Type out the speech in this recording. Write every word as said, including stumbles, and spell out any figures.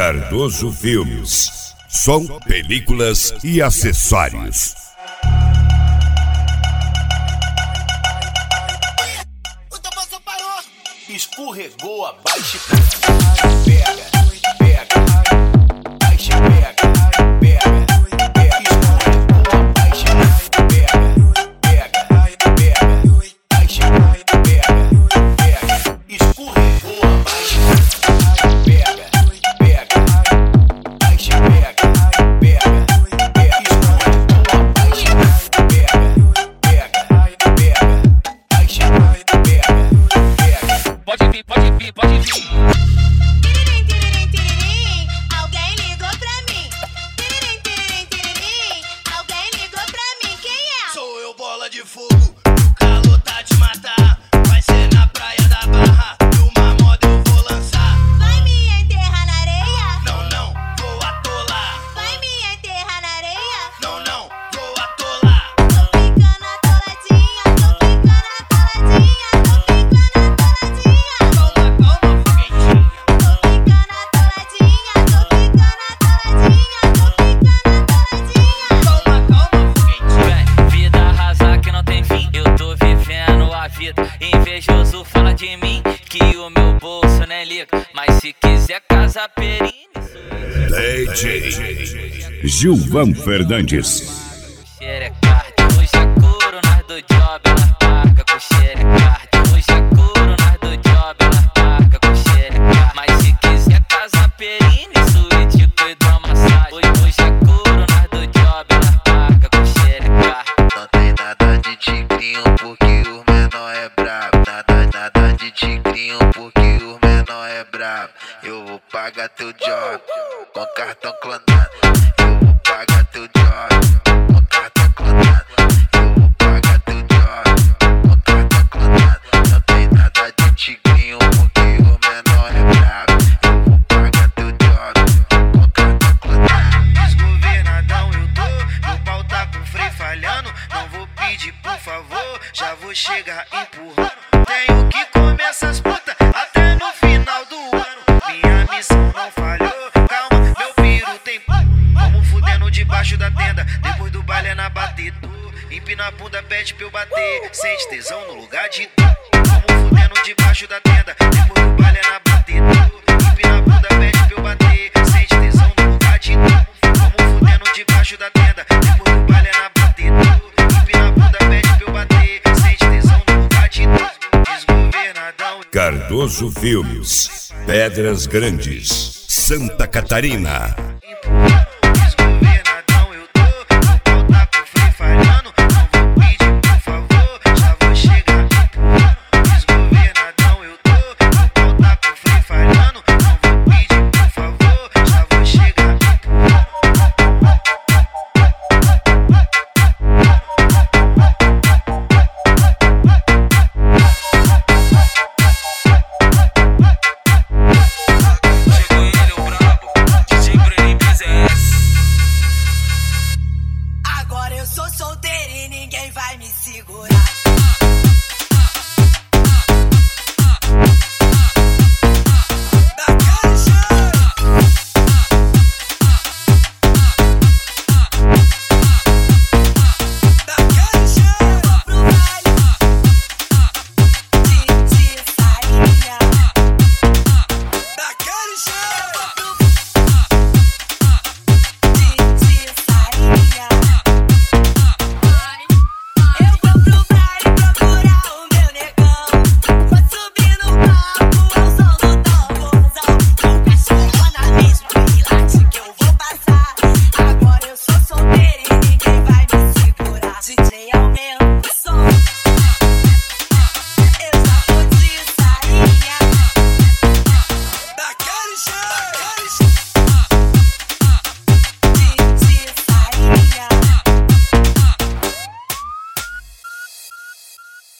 Cardoso Filmes. Som, películas e acessórios. O tambor parou. Escorregou abaixo. Pega, pega. Baixa, pega, pega. Pega, escorregou abaixo. Pega, pega, pega. Baixa, pega, pega. Escorregou abaixo. Pega, pega. Baixa, pega, pega. Pega, escorregou abaixo. Pega, pega, pega. Baixa, pega, pega. Pode vir, pode vir, pode vir. Tiririm, tiririm, tiririm, alguém ligou pra mim. Tiririm, tiririm, tiririm, alguém ligou pra mim. Quem é? Sou eu, bola de fogo. O calor tá de matar. Vai ser na praia da Barra. E uma moda eu vou lançar. Vai me enterrar na areia? Não, não, vou atolar. Vai me enterrar na areia? Não, não, vou atolar. Tô ficando atoladinha, tô ficando atoladinha, tô ficando atoladinha. Calma, calma, foguetinha. Tô ficando atoladinha, tô ficando atoladinha, tô ficando atoladinha. Calma, calma, foguetinha. Véi, vida arrasar que não tem fim. Eu tô vivendo a vida. Invejoso fala de mim que o meu bolso não é liga. Mas se quiser casar perine, D J Gilvan Fernandes. xerecarte. Hoje é couro, nós do job, nós paga com xerecarte. Hoje é couro, nós do job, nós paga com xerecarte. Mas se quiser casar perine, suíte com hidromassagem. Hoje, hoje é couro, nós do job, nós paga com xerecarte. Não tem nada de tigrinho porque o menor é brabo. Nada, nada de tigrinho porque o menor é brabo. Eu vou pagar teu job com cartão clonado. Eu vou pagar teu job com cartão clonado. Eu vou pagar teu job com cartão clonado. Não tem nada de tigrinho porque o menor é brabo. Eu vou pagar teu job com cartão clonado. Desgovernadão eu tô, meu pau tá com freio falhando. Não vou pedir por favor, já vou chegar empurrando. Tenho que comer essas putas até no final do ano. Minha missão não falhou, calma, meu piro tem p. Vamos fudendo debaixo da tenda, depois do baile é na batida. Empina a bunda, pede pra eu bater, sente tesão no lugar de tu. Vamos fudendo debaixo da tenda, depois do baile é na batida. Empina a bunda, pede pra eu bater, sente tesão no lugar de tu. Vamos fudendo debaixo da tenda, depois do baile é na batida. Empina a bunda, pede pra eu bater, sente tesão no lugar de tu. Desgovernadão. Cardoso Filmes. Pedras Grandes, Santa Catarina.